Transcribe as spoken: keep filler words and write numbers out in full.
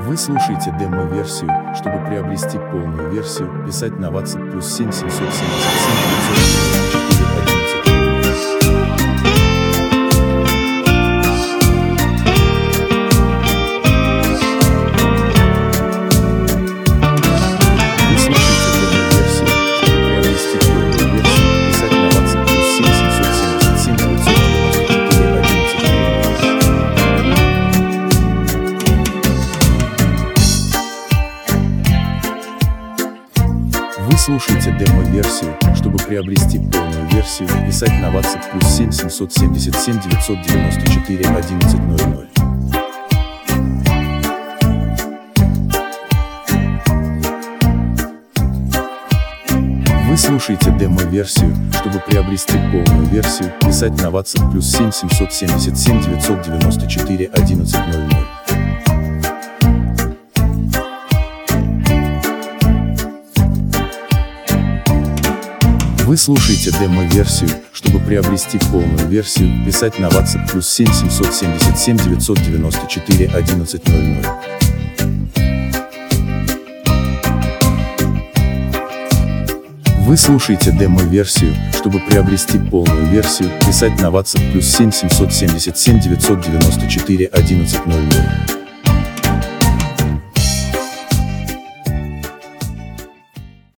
Вы слушаете демо-версию. Чтобы приобрести полную версию, писать на WhatsApp плюс семь семьсот семьдесят семь девятьсот девяносто четыре Вы слушаете демо-версию. Чтобы приобрести полную версию, писать на WhatsApp плюс семь семьсот семьдесят семь девятьсот девяносто четыре одиннадцать ноль ноль. Вы слушаете демо-версию. Чтобы приобрести полную версию, писать на WhatsApp плюс семь семьсот семьдесят семь девятьсот девяносто четыре одиннадцать ноль ноль. Вы слушаете демо-версию. Чтобы приобрести полную версию, писать на WhatsApp плюс семь семьсот семьдесят семь девятьсот девяносто четыре одиннадцать ноль ноль. Вы слушаете демо-версию. Чтобы приобрести полную версию, писать на WhatsApp плюс семь семьсот семьдесят семь девятьсот девяносто четыре одиннадцать ноль ноль.